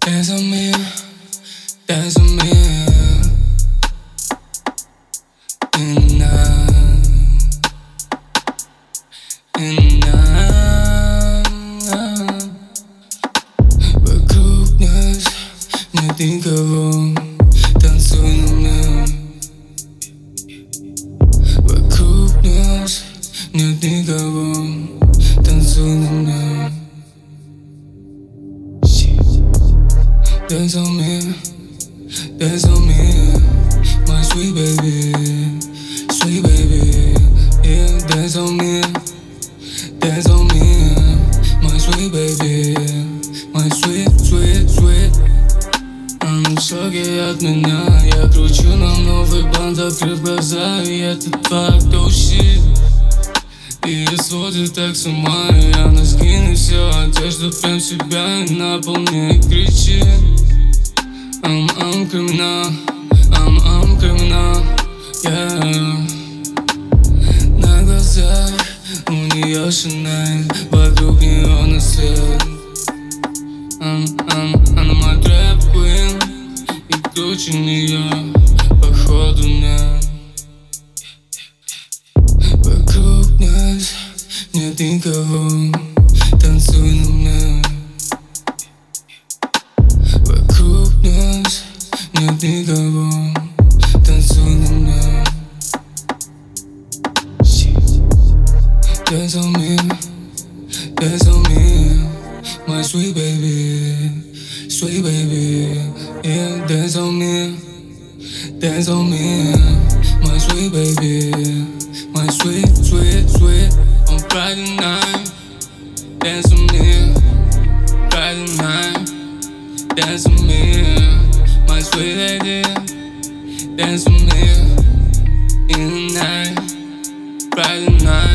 Dance on me, dance on me in the night, in the night. Вокруг нас нет никого, танцуй на мне. Вокруг нас нет никого, танцуй на мне. Dance on me, my sweet baby, yeah. Dance on me, my sweet baby, my sweet. Она в шоке от меня, я кручу нам новый бант, открыв глаза, и этот факт, oh shit. Ее сводит так с ума, и она скинет всю одежду, прям себя и на пол не кричит. I'm criminal, I'm criminal, yeah. На глазах у нее Шанель, вокруг нее на свет. Она мой трэп queen, и круче нее походу нет. Вокруг нас нет никого, танцуй на мне. Вокруг нас нет никого, танцуй на мне. Dance on me, my sweet baby, yeah. Dance on me, my sweet baby, my sweet. On Friday night, dance on me, Friday night. Dance with me, my sweet lady. Dance with me in the night, Friday night.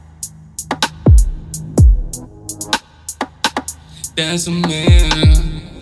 Dance with me.